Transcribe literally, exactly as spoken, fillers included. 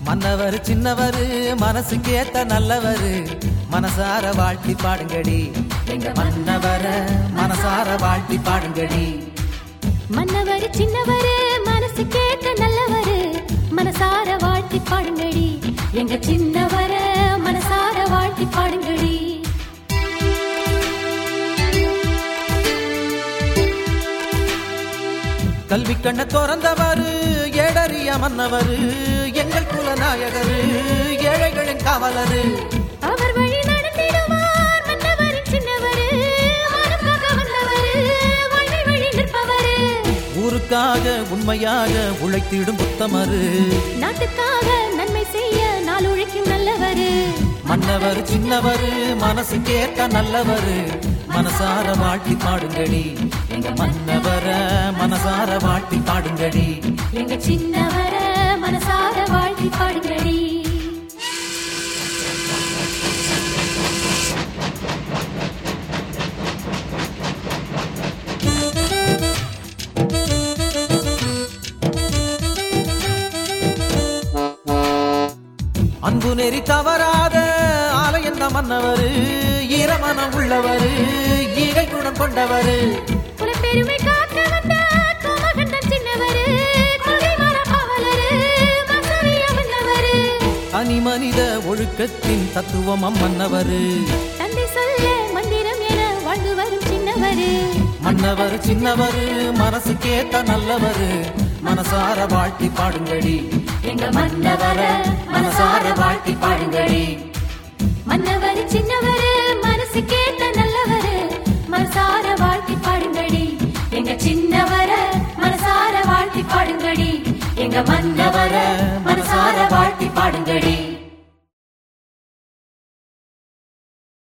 மன்னவர் சின்னவர் மனசுக்கேத்த நல்லவர் மனசார வாழ்த்தி பாடுங்கடி எங்க மன்னவர மனசார வாழ்த்தி பாடுங்கடி மன்னவர் சின்னவர் மனசுக்கேத்த நல்லவர் மனசார வாழ்த்தி பாடுங்கடி எங்க சின்னவர மனசார வாழ்த்தி பாடுங்கடி கல்வி கண்ண திறந்தவர் ஏடறிய மன்னவர் எங்கள் குலநாயகர் ஏழைகளின் காவலர் அவர் வழி நடத்திடுவார் மன்னவர் சின்னவர் மானக்காக வந்தவர் வாழ்வை வழி நிற்பவர் ஊருக்காக உண்மையாக உழைத்திடும் புத்தமர் நாட்டுக்காக நன்மை செய்ய நாள் உழைக்கும் நல்லவர் மன்னவர் சின்னவர் மனசுக்கேத்த நல்லவர் மனசார வாழ்த்தி பாடுங்கடி எங்க மன்னவர மனசார வாழ்த்தி பாடுங்கடி எங்க சின்னவர மனசார வாழ்த்தி பாடுங்கடி அன்பு நெறி தவறாத ஆலயந்த மன்னவர் ஈரமனம் உள்ளவர் ஈகை குணம் கொண்டவர் பெருமை காக்க வந்த கோமகண்டன் சின்னவர் கொலைமர காவலர் மசவிய மன்னவர் தனி மனித ஒழுக்கத்தின் தத்துவம் மன்னவர் தந்தை சொல்ல மந்திரம் என வாழ்ந்து வரும் சின்னவர் மன்னவர் சின்னவர் மனசுக்கேத்த நல்லவர் மனசார வாழ்த்தி பாடுங்கடி எங்க மன்னவர மனசார வாழ்த்தி பாடுங்கடி மன்னவர் சின்னவர் மனசுக்கேத்த நல்லவர் மனசார வாழ்த்தி பாடுங்கடி எங்க சின்னவர மனசார வாழ்த்தி பாடுங்கடி எங்க மன்னவர மனசார வாழ்த்தி பாடுங்கடி